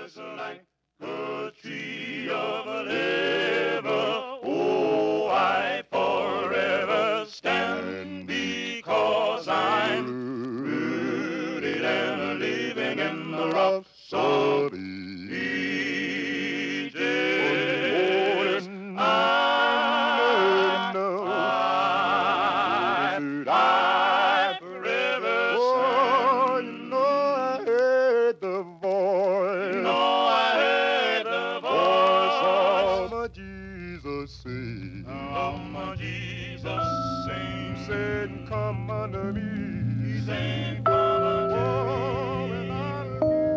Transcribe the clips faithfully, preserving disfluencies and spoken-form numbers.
just like a tree of a liver. Oh, I forever stand because I'm rooted and living in the rocks of ages. I, I, I forever Oh, you stand. know I heard the voice. No, I heard the Voice voice of my Jesus sing. of my Jesus sing. Said, come unto me. He said, come unto Oh, me. and I'll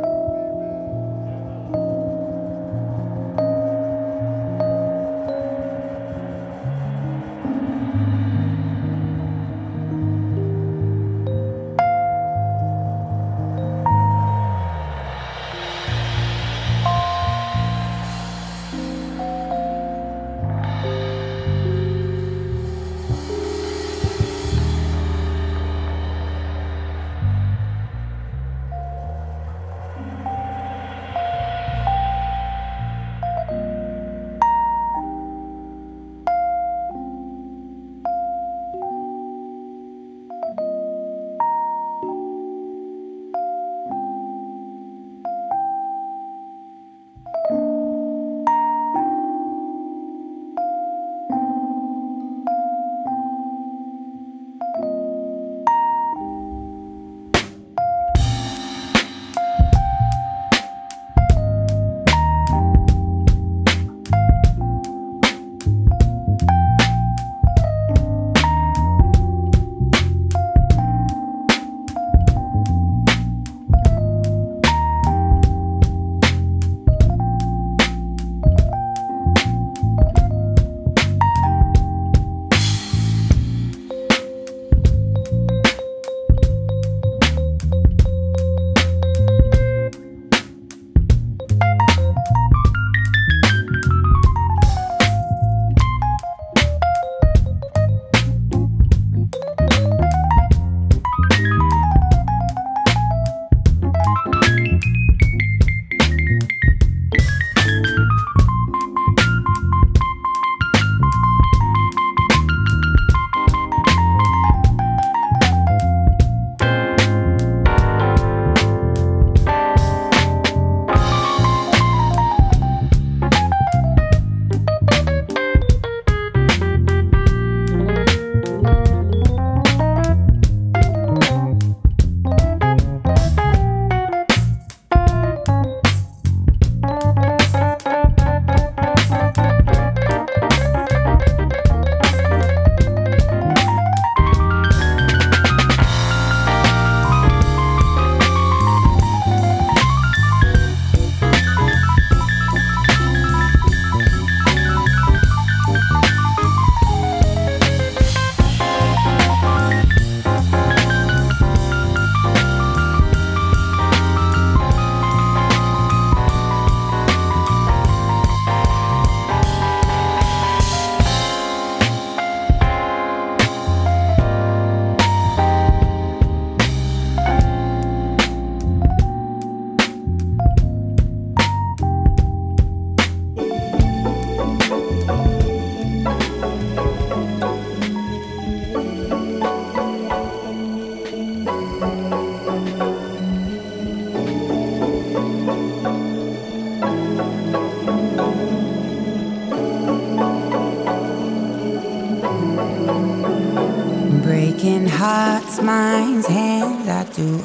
Breaking hearts, minds, hands, I do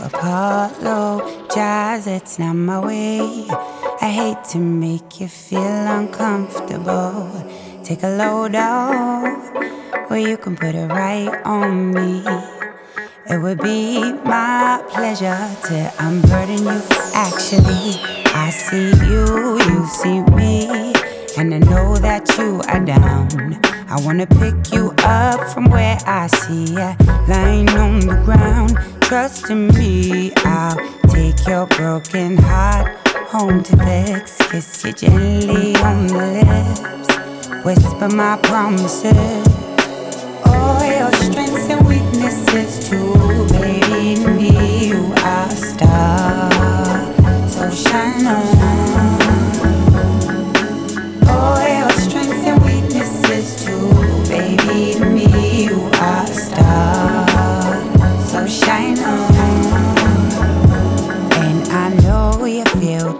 apologize, it's not my way. I hate to make you feel uncomfortable. Take a load off, or you can put it right on me. It would be my pleasure to unburden you. Actually, I see you, you see me, and I know that you are down. I wanna pick you up from where I see ya, lying on the ground. Trust in me, I'll take your broken heart home to fix. Kiss you gently on the lips, whisper my promises. All your strengths and weaknesses too, baby. In me you are a star, so shine on.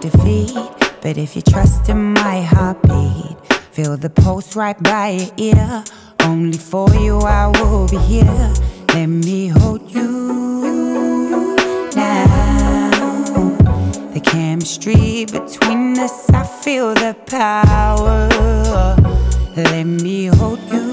defeat. But if you trust in my heartbeat, feel the pulse right by your ear. Only for you I will be here. Let me hold you now. The chemistry between us, I feel the power. Let me hold you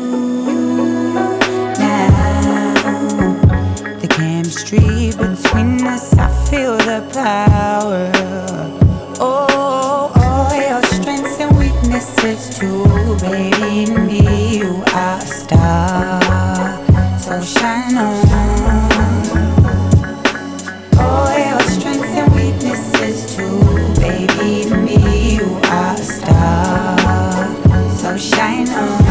now. The chemistry between us, I feel the power. Oh, all your strengths and weaknesses too, baby. In me you are a star, so shine on. All your strengths and weaknesses too, baby. In me you are a star, so shine on.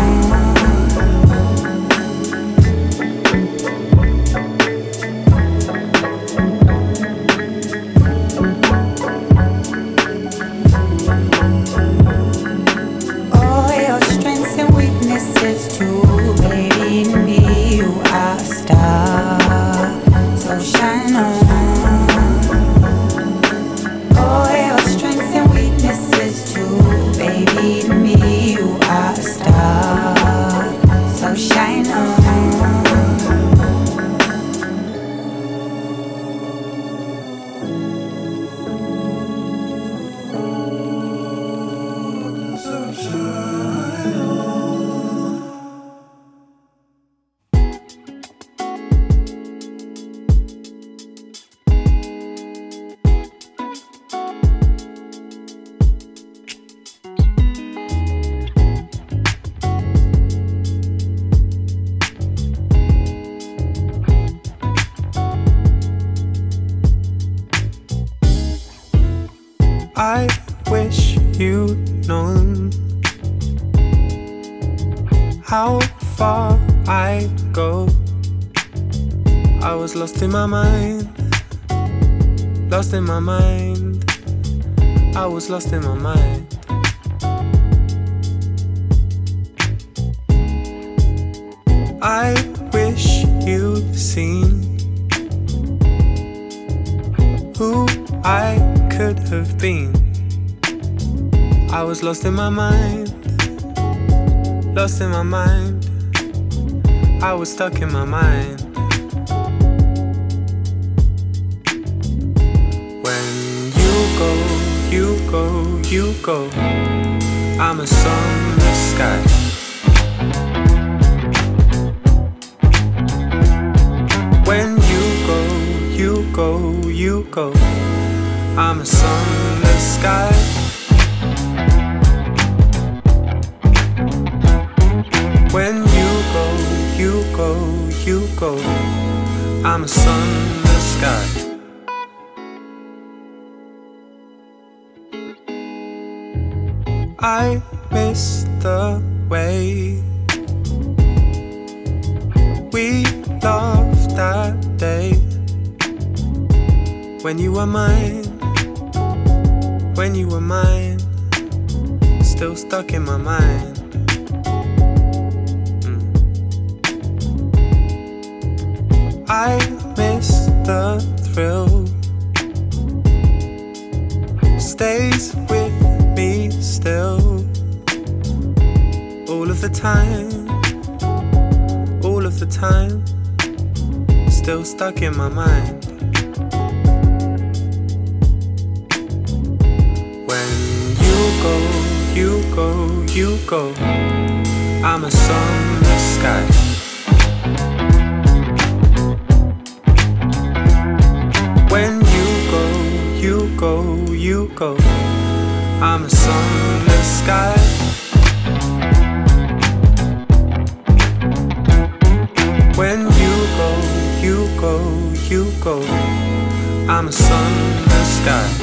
Too, baby, in me you are a star, so shine on. All your strengths and weaknesses too, baby, in me you are a star, so shine on. So shine on. I wish you'd known how far I'd go. I was lost in my mind, lost in my mind. I was lost in my mind. I wish you'd seen who I could have been. I was lost in my mind, lost in my mind. I was stuck in my mind. When you go, you go, you go, I'm a sunless sky. When you go, you go, you go, I'm a sunless sky. When you go, you go, you go, I'm a sunless sky. I miss the way we laughed that day. When you were mine, when you were mine, still stuck in my mind. mm. I miss the thrill, stays with me still. All of the time, all of the time, still stuck in my mind. Go, you go, you go, I'm a sunless sky. When you go, you go, you go, I'm a sunless sky. When you go, you go, you go, I'm a sunless sky.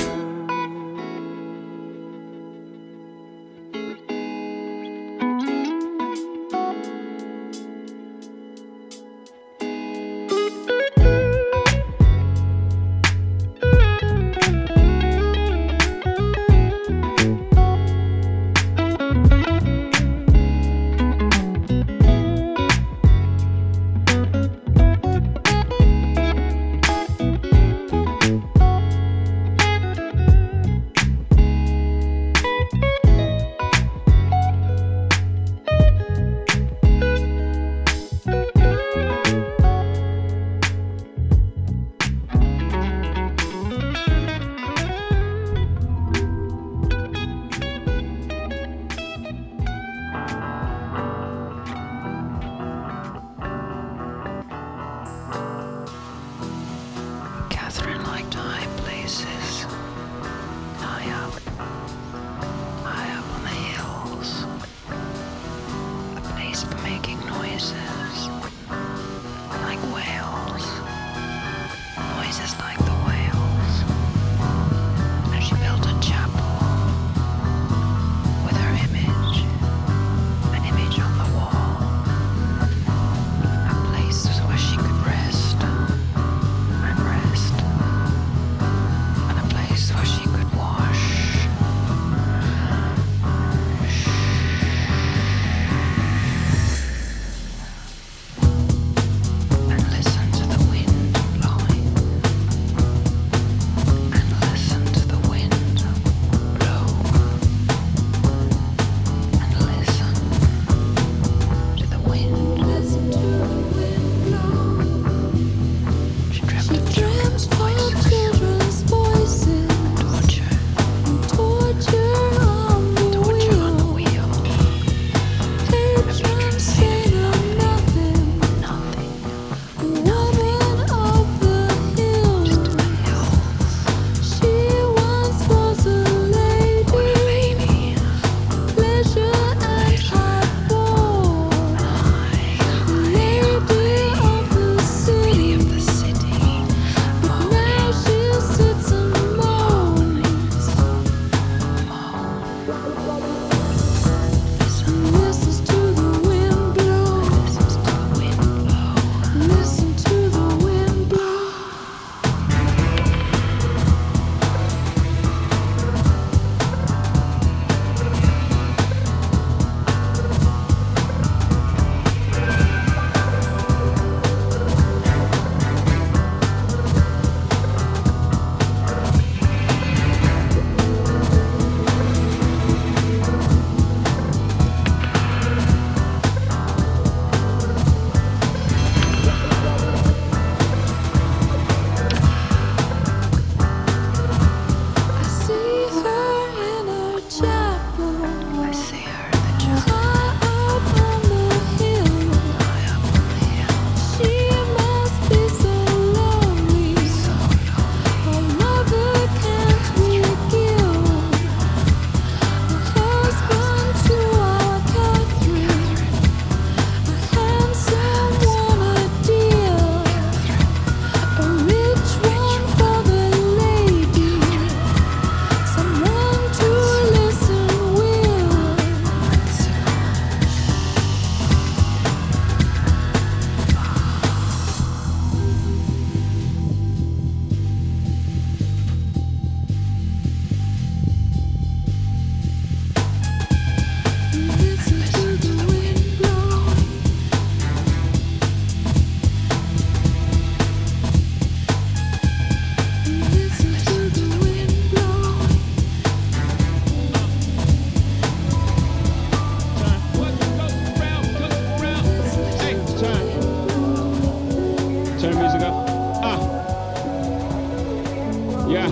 Yeah.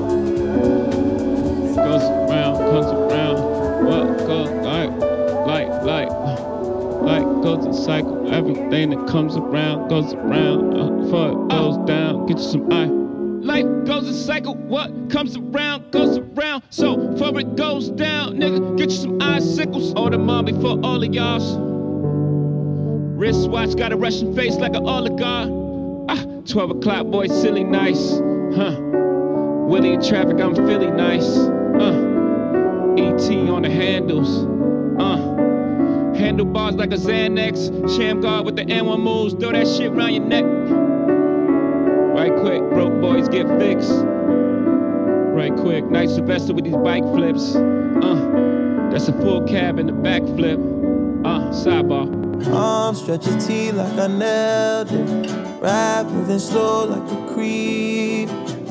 Goes around, comes around. What goes like, like, like, like goes a cycle. Everything that comes around goes around. Uh, before it goes down, get you some eye. Life goes a cycle. What comes around goes around. So before it goes down, nigga, get you some icicles. Order mom before all of y'all's. Wristwatch got a Russian face like an oligarch. Ah, twelve o'clock, boy, silly nice. Huh. Willie in traffic, I'm Philly nice. Uh. E T on the handles. Uh. Handlebars like a Xanax. Sham guard with the N one moves. Throw that shit around your neck. Right quick, broke boys get fixed. Right quick, nice Sylvester with these bike flips. Uh. That's a full cab in the back flip. Uh. Sidebar. Arms stretch your T like I nailed it. Rap moving slow like a creep.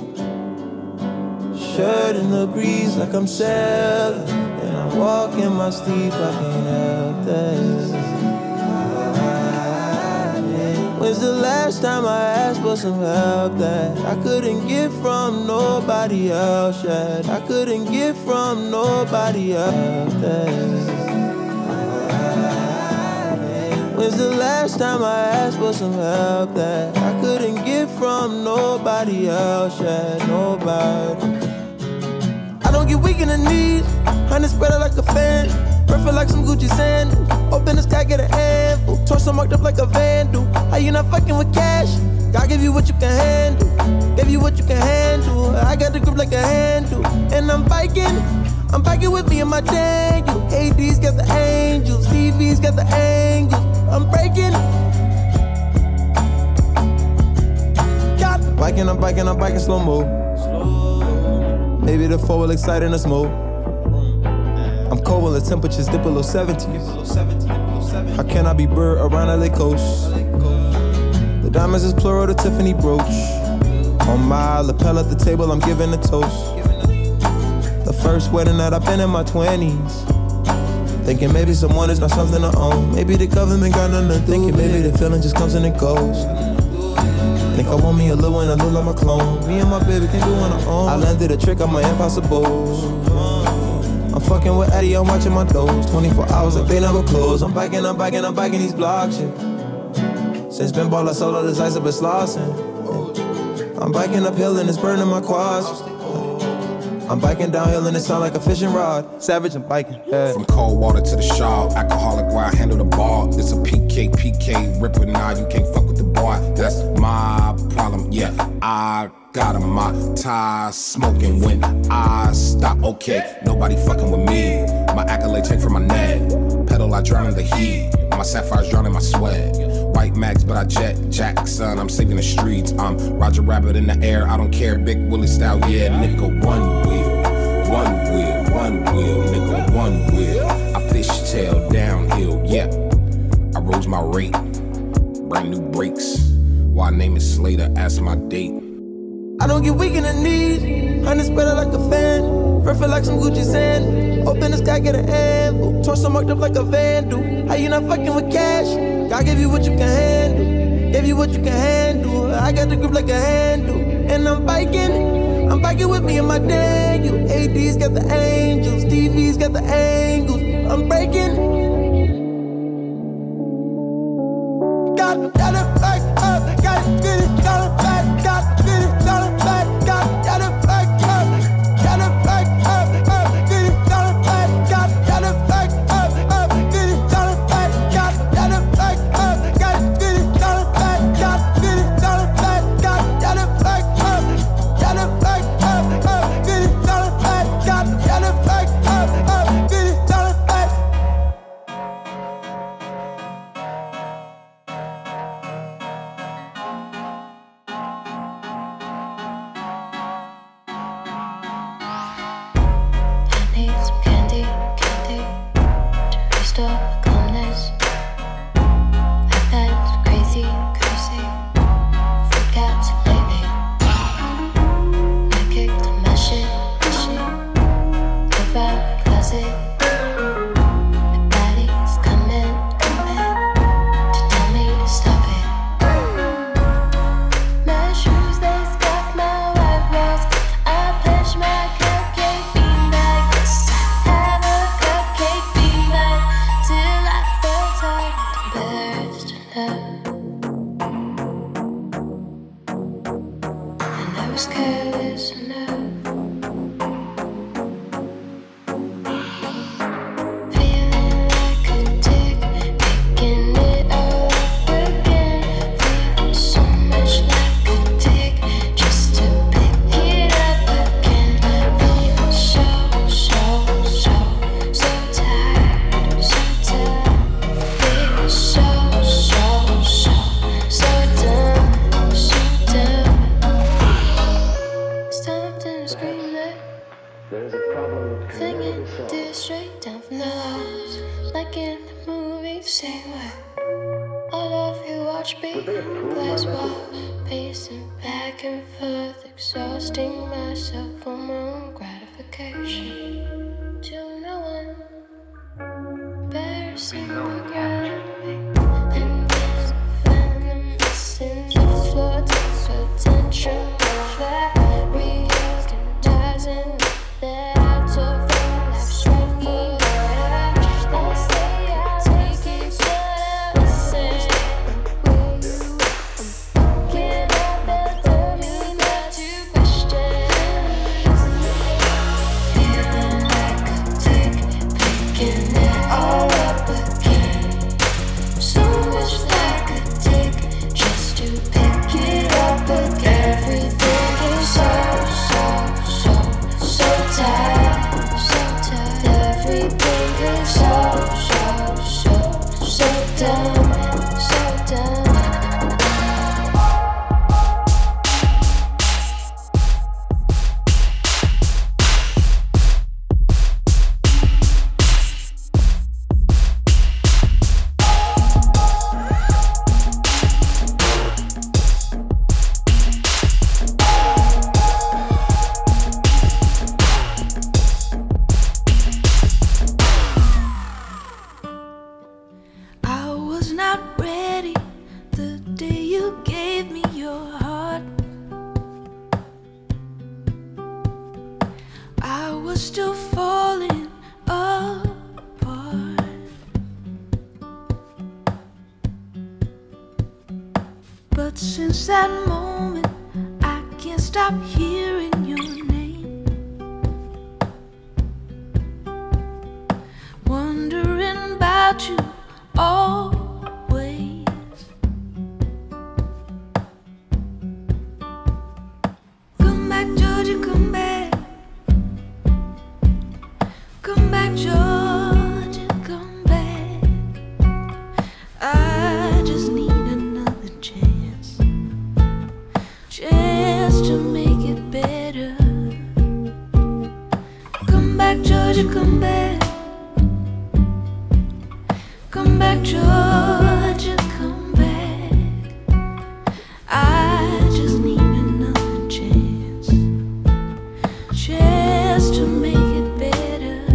Shirt in the breeze like I'm sailing. And I walk in my sleep, I can't help that. When's the last time I asked for some help that I couldn't get from nobody else yet? I couldn't get from nobody else that. When's the last time I asked for some help that I couldn't get from nobody else yet? Nobody. I don't get weak in the knees, honey spread out like a fan. Perfect like some Gucci sandals. Open the sky, get a handful. Torso marked up like a vandal. How you not fucking with cash? God give you what you can handle. Give you what you can handle. I got the grip like a handle. And I'm biking. I'm biking with me and my Daniel. A D's got the angels. D V's got the angels. I'm breaking. God. Biking, I'm biking, I'm biking slow-mo. Maybe the four will excite in a smoke. I'm cold when the temperatures dip below seventies. How can I be bird around L A coast? The diamonds is plural, the Tiffany brooch. On my lapel at the table, I'm giving a toast. The first wedding that I've been in my twenties. Thinking maybe someone is not something to own. Maybe the government got nothing to do. Thinking maybe the feeling just comes and it goes. Think I want me a little and I look like my clone. Me and my baby can do on our own. I landed a trick on my impossible. I'm fucking with Eddie, I'm watching my doors. twenty-four hours like they never close. I'm biking, I'm biking, I'm biking these blocks, yeah. Since been ball, I sold all this ice, I've been slossing. I'm biking uphill and it's burning my quads. I'm biking downhill and it sound like a fishing rod. Savage, I'm biking, yeah. From cold water to the shawl, alcoholic where I handle the ball. It's a P K, P K, ripper, nah, you can't fuck with the boy. That's my problem, yeah. I got 'em, my tires smoking when I stop, okay. Nobody fucking with me. My accolades take from my neck. Pedal, I drown in the heat. My sapphires drown in my sweat. White Max, but I jet Jackson. I'm saving the streets. I'm Roger Rabbit in the air. I don't care. Big Willie style, yeah. Nigga, one wheel, one wheel, one wheel. Nigga, one wheel. I fishtail downhill, yeah. I rose my rate. Brand new brakes. Why name it Slater? Ask my date. I don't get weak in the knees. Honey spread out like a fan. Perfect like some Gucci sand. Open the sky, get a handful. Torso marked up like a vandal. How you not fucking with cash? God give you what you can handle. Give you what you can handle. I got the grip like a handle. And I'm biking. I'm biking with me and my Daniel. A D's got the angels. D V's got the angles. I'm breaking. God, got it back up. Got it, get it, got it back. Got it, get it, got it back. Got it, got it back up. Got it back up, up. Get it, got it back. Got it, got it back up, up. Get it, got it back. Got it, got it back up. Got it, get it, got it back. Got it, get it, got it back. Got it, got it back up. Got it back up, up. Get it, got it back. Got it, got it back up, up. Get it, got it back. Singing to straight down from the house, like in the movies. Say what? All of you watch me in the glass wall, pacing back and forth, exhausting myself for my own gratification. To no one, embarrassing, programming, and just found them missing the floor. Takes attention of that reorganizing. That I took from life straight they say I'm taking what I was saying. Will you? I'm fucking up and tell me not to question. Feeling like a dick, picking it all up again. So much like a dick, just to pick it up again. Everything is so, so, so, so tight, so tight. Everything is so, so, so, so done, so done. I was not ready the day you gave me your heart. I was still falling apart. But since that moment, I can't stop hearing your name, wondering about you always. Come back, Georgia, come back. Come back, Georgia, come back. I just need another chance, chance to make it better. Come back, Georgia, come back. Come back, Georgia, come back. I just need another chance, chance to make it better.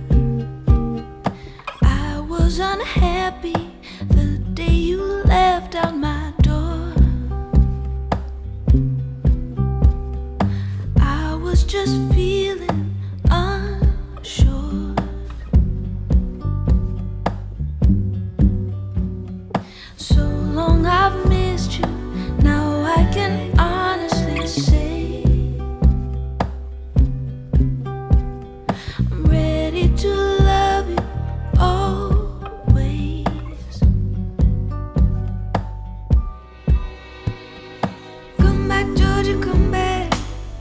I was unhappy the day you left out my door. I was just feeling unsure. So long I've missed you, now I can honestly say I'm ready to love you always. Come back, Georgia, come back.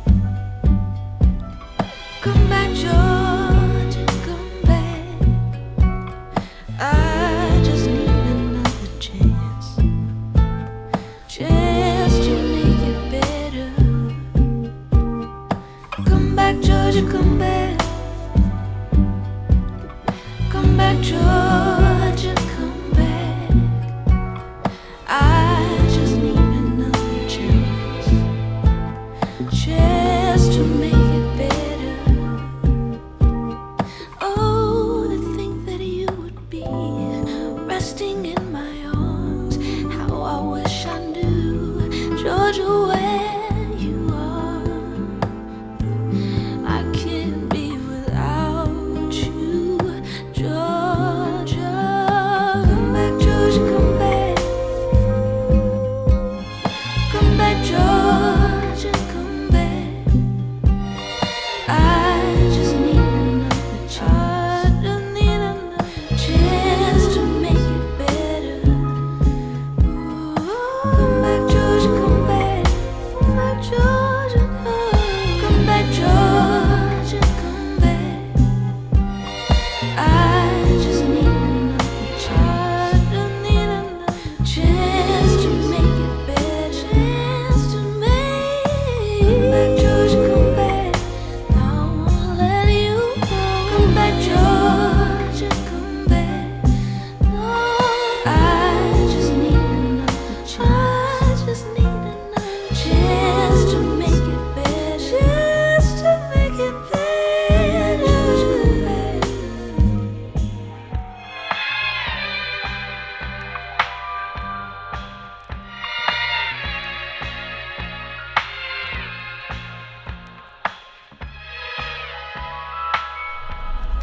Come back, Georgia, come back. I just need another chance, chance to make it better. Come back, Georgia, come back. Come back, Georgia, come back. I just need another chance, chance to make it better. Oh, to think that you would be resting in my arms. How I wish I knew, Georgia, where you are. I can't be without you, Georgia.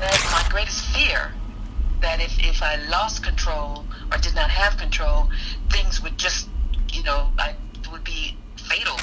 That's my greatest fear, that if, if I lost control or did not have control, things would just, you know, I would be fatal.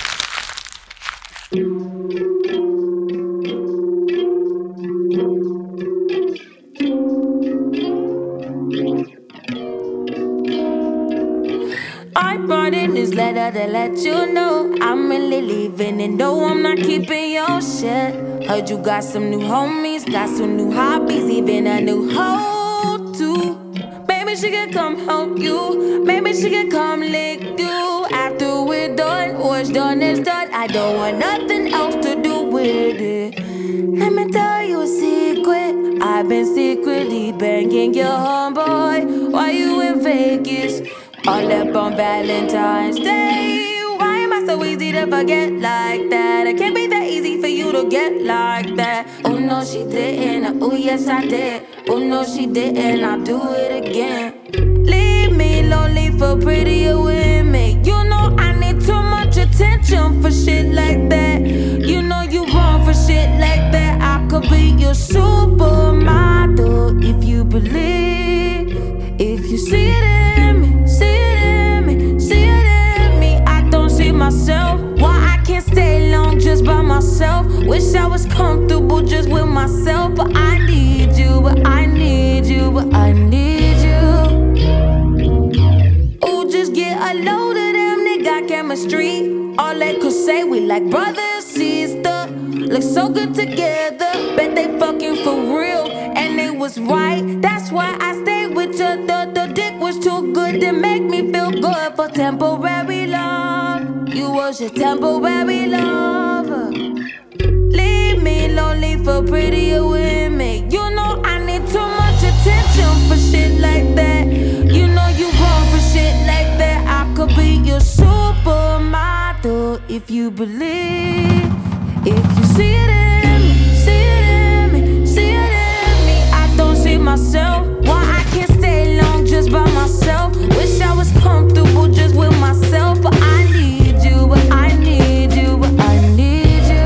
I brought in this letter to let you know I'm really leaving, and no, I'm not keeping your shit. Heard you got some new homies, got some new hobbies, even a new hoe too. Maybe she could come help you, maybe she could come lick you. After we're done, what's done is done. I don't want nothing else to do with it. Let me tell you a secret, I've been secretly banging your homeboy while you in Vegas. All up on Valentine's Day. Why am I so easy to forget like that? It can't be that easy for you to get like that. Oh no, she didn't. Oh yes, I did. Oh no, she didn't. I'll do it again. Leave me lonely for prettier women. You know I need too much attention for shit like that. You know you wrong for shit like that. I could be your supermodel if you believe. If you see it in me. See it in me, see it in me. I don't see myself. Why I can't stay long just by myself? Wish I was comfortable just with myself. But I need you, but I need you, but I need you. Ooh, just get a load of them, they got chemistry. All they could say, we like brother and sister. Look so good together, bet they fucking for real. And they was right, that's why I stayed with you. The, the dick was too good to make me feel good for temporary love. You was your temporary lover. Leave me lonely for prettier women. You know I need too much attention for shit like that. You know you wrong for shit like that. I could be your supermodel if you believe. If you see it in me, see it in me, see it in me. I don't see myself. Why I can't stay long just by myself? Wish I was comfortable just with myself. But I need you, but I need you, but I need you.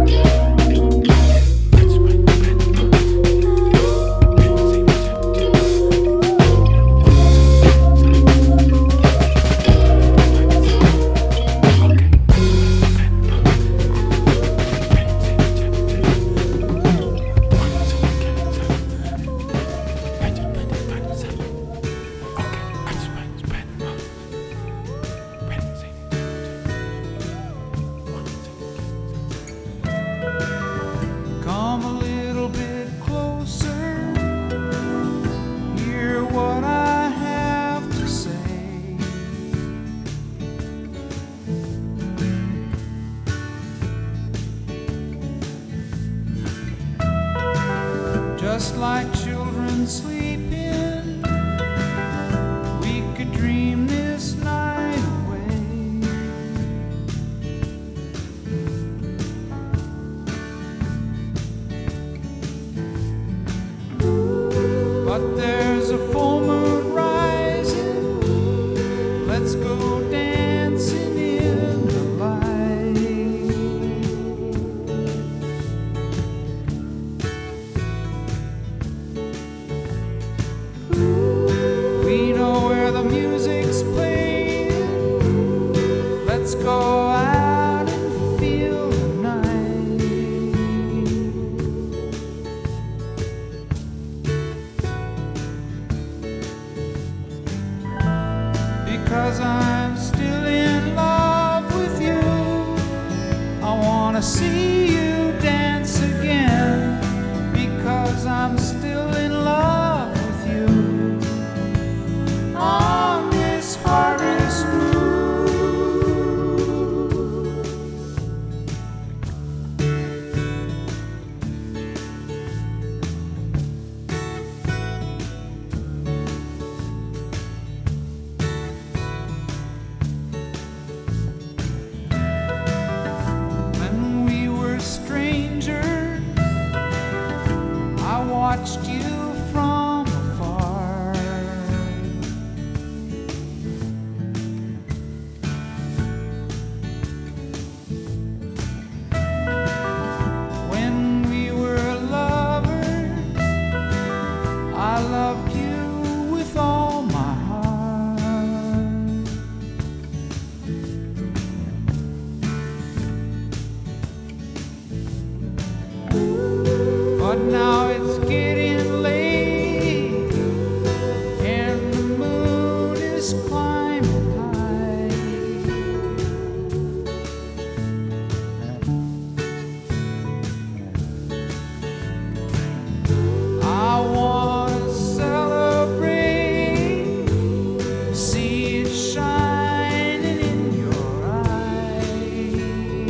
Just like children sleeping, we could dream this night away. But there's a full moon rising, let's go dancing in the light. Music's playing. Let's go out and feel the night. But now it's getting late and the moon is climbing high. I wanna celebrate, see it shining in your eyes.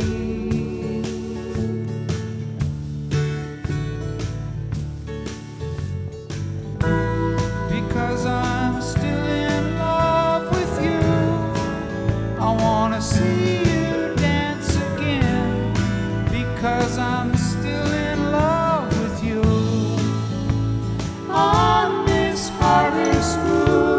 Because I'm still in love with you, I wanna see you dance again. Because I'm still in love with you on this harvest moon.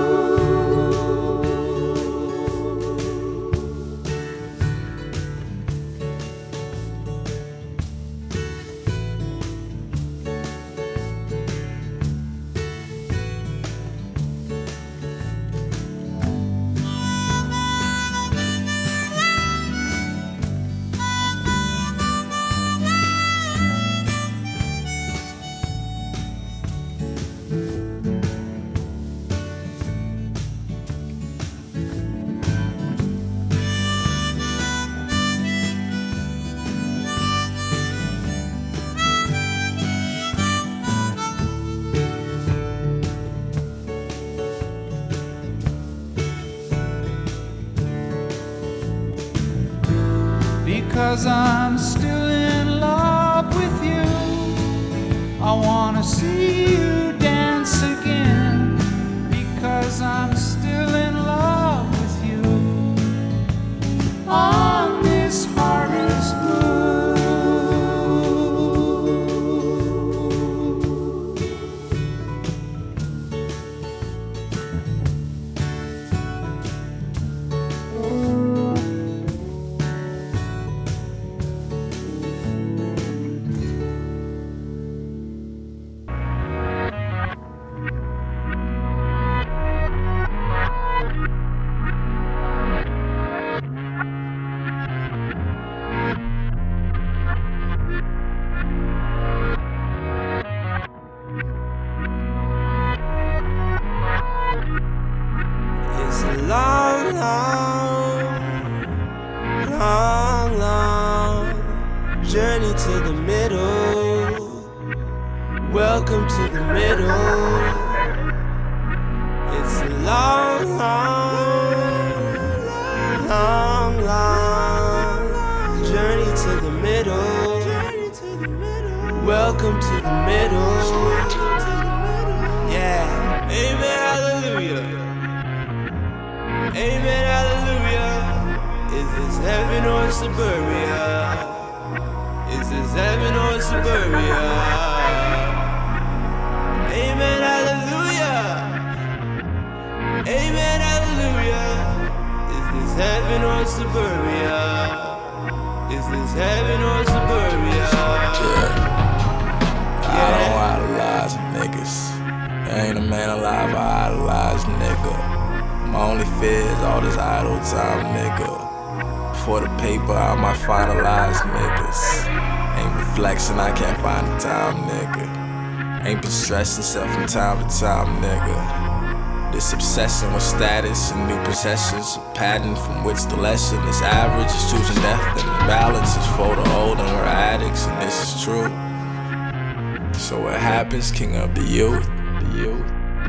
Because I'm still in love with you, I wanna see you dance again. Because I'm still in love with you on this harvest moon. It's a long, long, long, long journey to the middle. Welcome to the middle. It's a long, long, long, long journey to the middle. Welcome to the middle. Yeah. Amen, hallelujah. Amen, hallelujah. Is this heaven or suburbia? Is this heaven or suburbia? Amen, hallelujah. Amen, hallelujah. Is this heaven or suburbia? Is this heaven or suburbia? Yeah. I don't idolize niggas. There ain't a man alive I idolize, nigga. My only fear is all this idle time, nigga. For the paper, I might finalize niggas. Ain't reflection, I can't find the time, nigga. Ain't been stressing self from time to time, nigga. This obsession with status and new possessions, a pattern from which the lesson is average is choosing death and balance is for the old and we're addicts, and this is true. So what happens, king of the youth? The youth.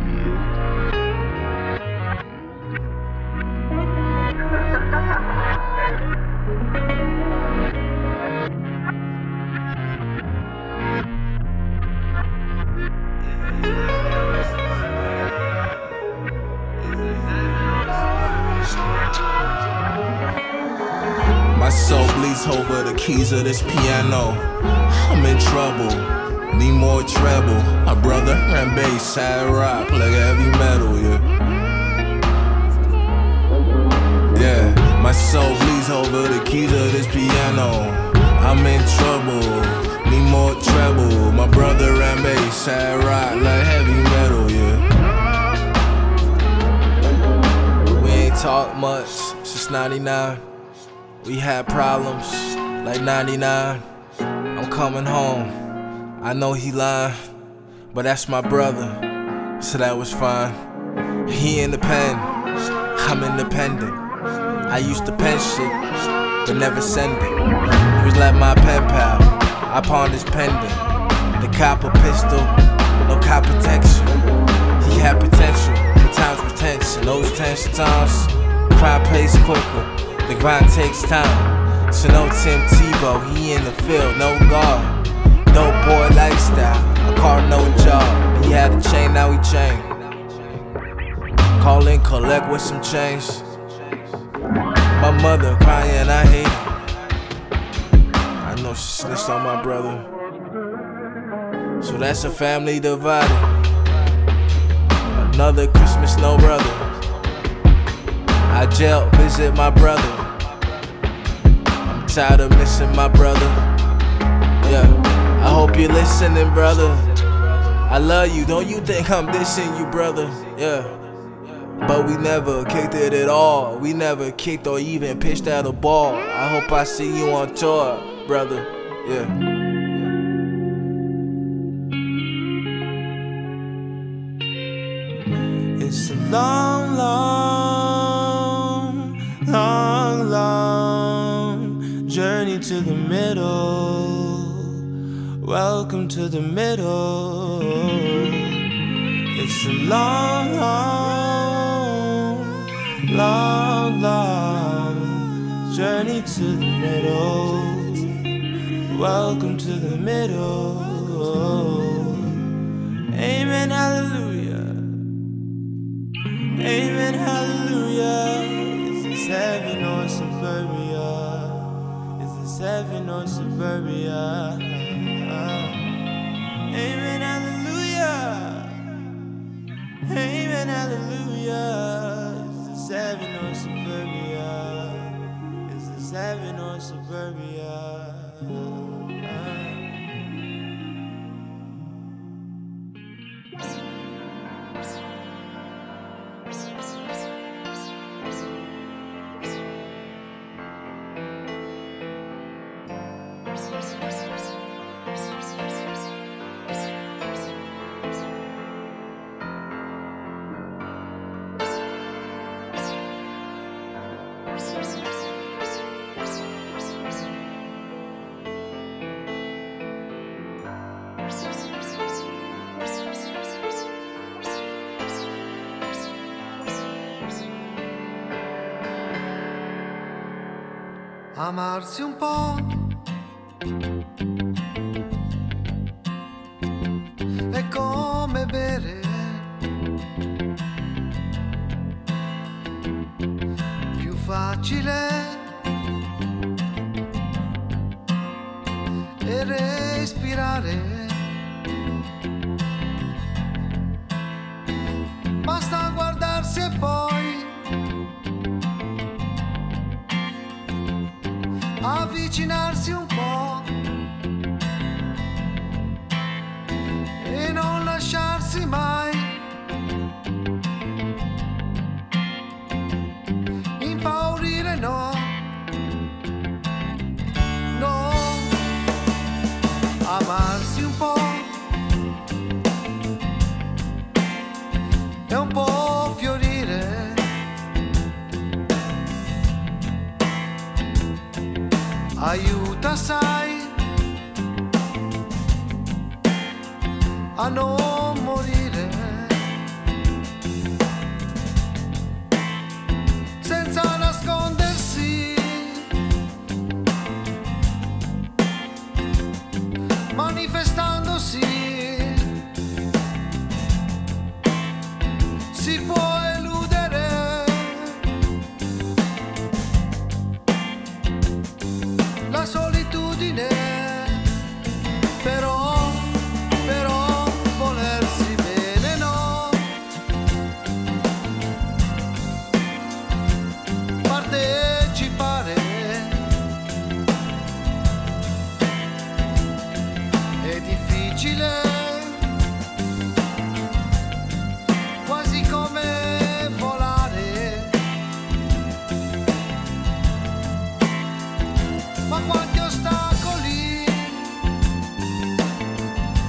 My soul bleeds over the keys of this piano. I'm in trouble, need more treble. My brother ran bass, sad rock, like heavy metal, yeah. Yeah, my soul bleeds over the keys of this piano. I'm in trouble, need more treble. My brother ran bass, sad rock, like heavy metal, yeah. We ain't talk much since ninety-nine. We had problems like ninety-nine. I'm coming home, I know he lying, but that's my brother, so that was fine. He independent, I'm independent. I used to pen shit, but never send it. He was like my pen pal, I pawned his pendant. The copper pistol, no cop protection. He had potential, but times were tense. And those tense times, crime pays quicker, the grind takes time. So no Tim Tebow, he in the field, no guard. Dope boy lifestyle, a car, no job. He had a chain, now he chain. Call in, collect with some change. My mother crying, I hate it. I know she snitched on my brother. So that's a family divided. Another Christmas, no brother. I jail, visit my brother. I'm tired of missing my brother. Yeah, I hope you're listening, brother. I love you, don't you think I'm dissing you, brother? Yeah. But we never kicked it at all. We never kicked or even pitched at a ball. I hope I see you on tour, brother. Yeah. It's a long, long, long, long journey to the middle. Welcome to the middle. It's a long, long, long, long journey to the middle. Welcome to the middle. Amen, hallelujah. Amen, hallelujah. Is this heaven or suburbia? Is this heaven or suburbia? Amen, hallelujah. Amen, hallelujah. Is this heaven or suburbia? Is this heaven or suburbia? Amarsi un po' è come bere, più facile è respirare, basta guardarsi e poi avvicinarsi un po' e non lasciarsi mai impaurire, no, no, amarsi un po' e un po' fiorire. Aiuta, sai, a non morire, senza nascondersi, manifestandosi, si può eludere. La solitudine, però, però volersi bene, no, partecipare è difficile, quasi come volare. Ma quanti ostacoli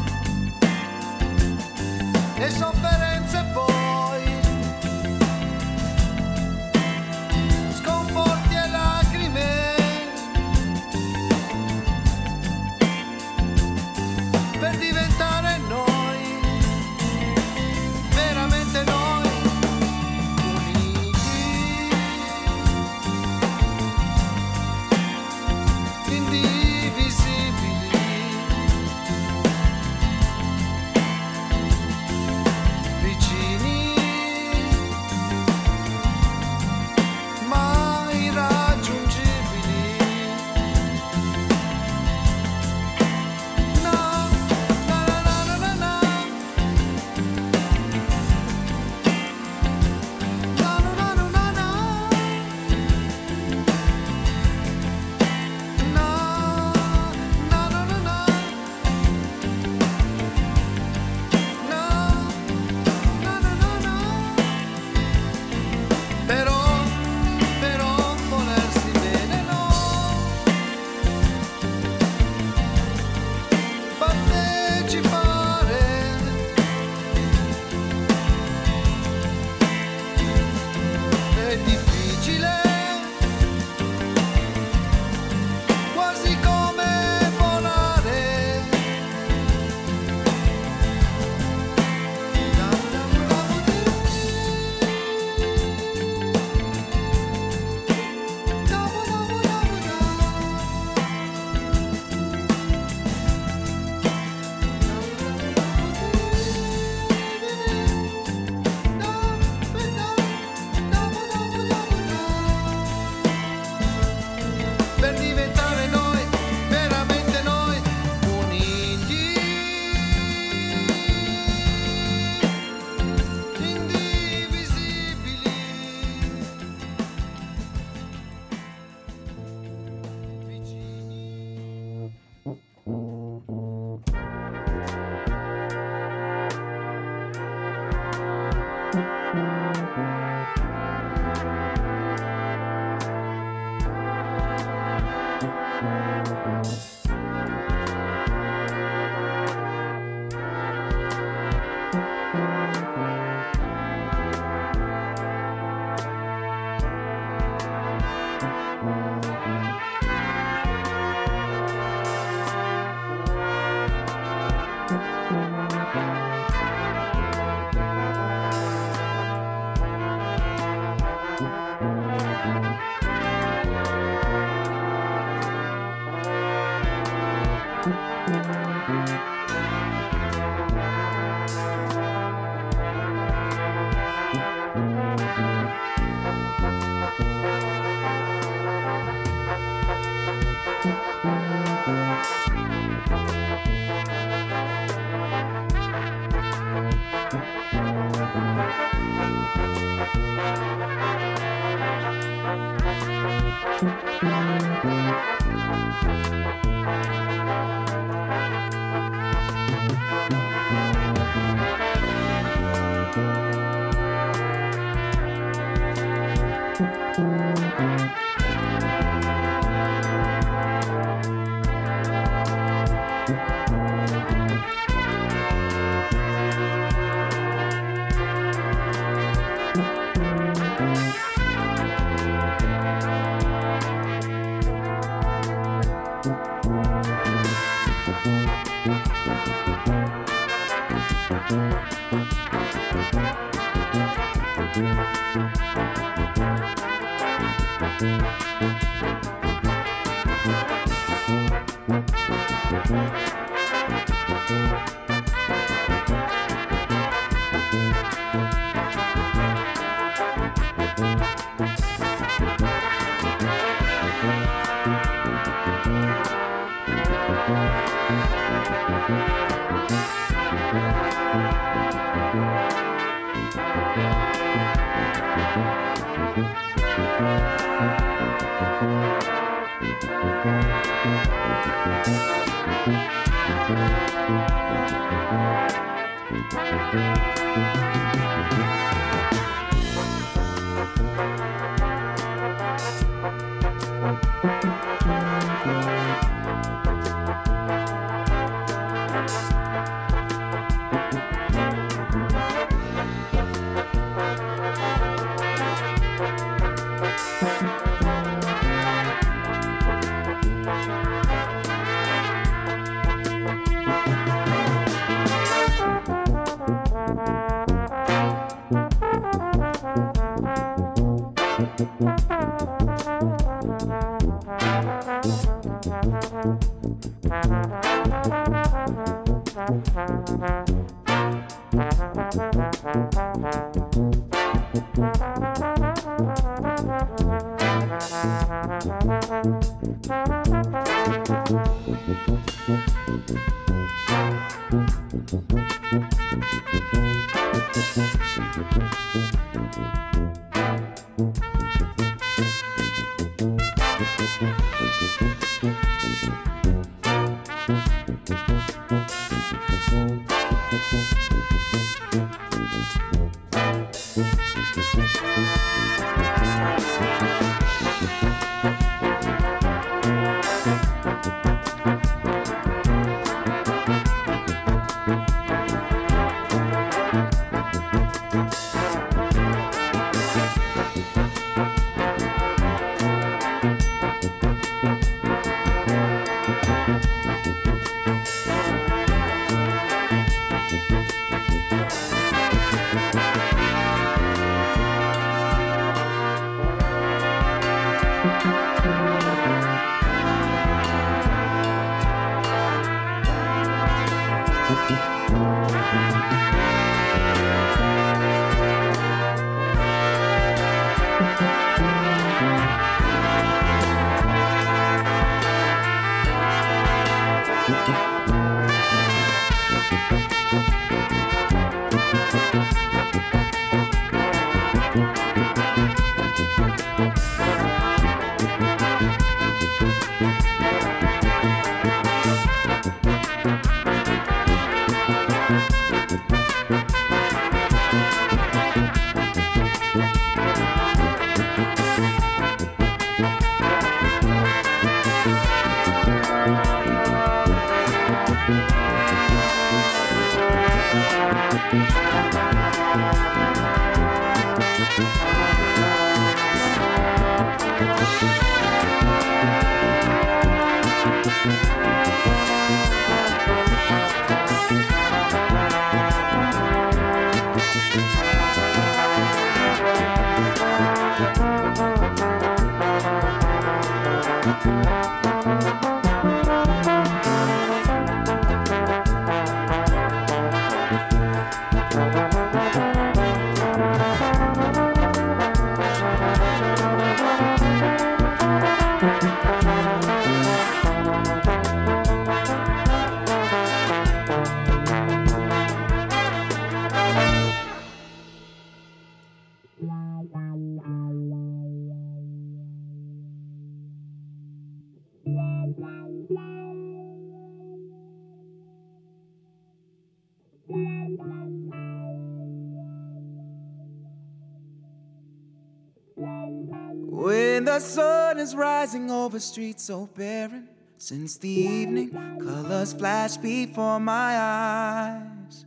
the sun is rising over streets so barren. Since the evening, colors flash before my eyes.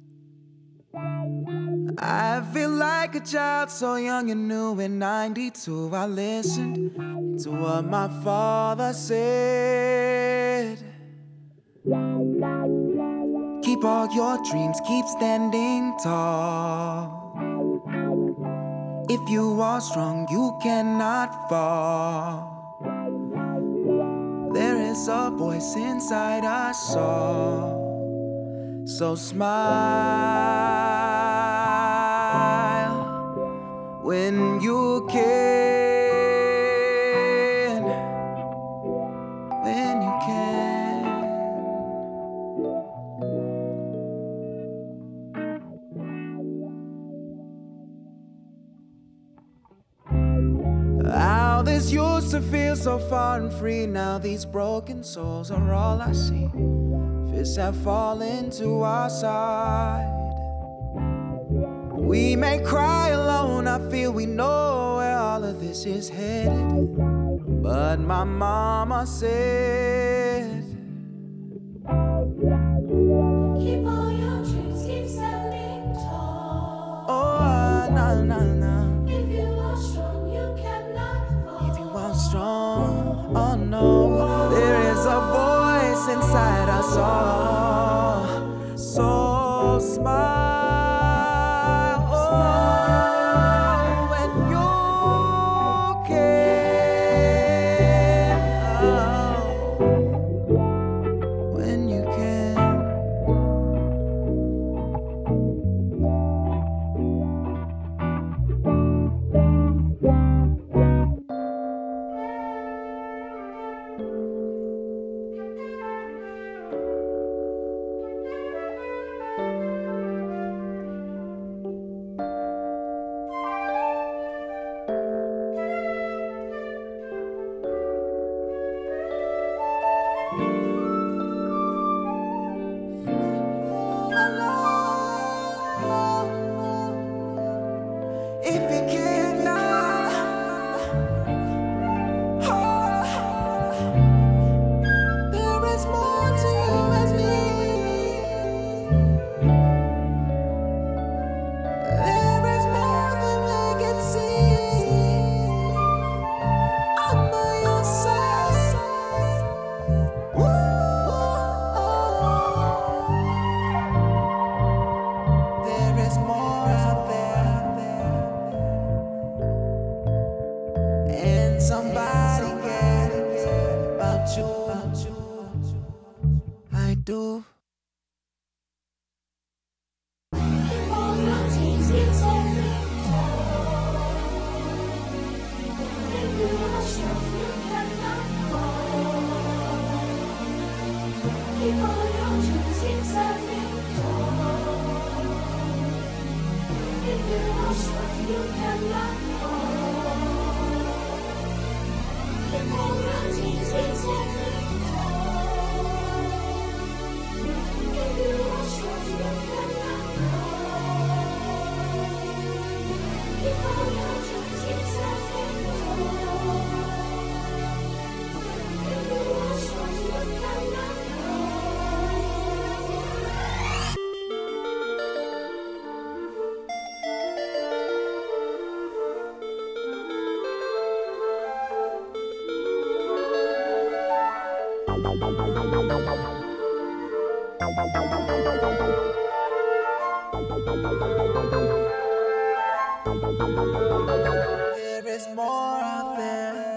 I feel like a child so young and new. In ninety-two I listened to what my father said. Keep all your dreams, keep standing tall. If you are strong, you cannot fall. There is a voice inside us all. So smile when you can, when you can. How this used to feel so far and free. Now these broken souls are all I see. Fists have fallen to our side. We may cry alone, I feel we know where all of this is headed. But my mama said, keep all your dreams, keep standing tall. oh, nah, nah, nah. If you are strong, you cannot fall. If you are strong, oh no, there is a voice inside us all. So smile, oh, when you can, oh, when you can. If you can now, oh, there is more to you and me. There is more than we can see. I'm by your side. There is more out there. And somebody cares about you. I do. Keep all your dreams, keep standing tall. If you are strong, you cannot fall. Keep all your dreams, keep standing tall. If you are strong, you cannot fall. Keep all your dreams, keep standing tall. If you are strong, you cannot fall. Keep all your dreams, keep standing tall. If you are strong, you cannot There is more out there.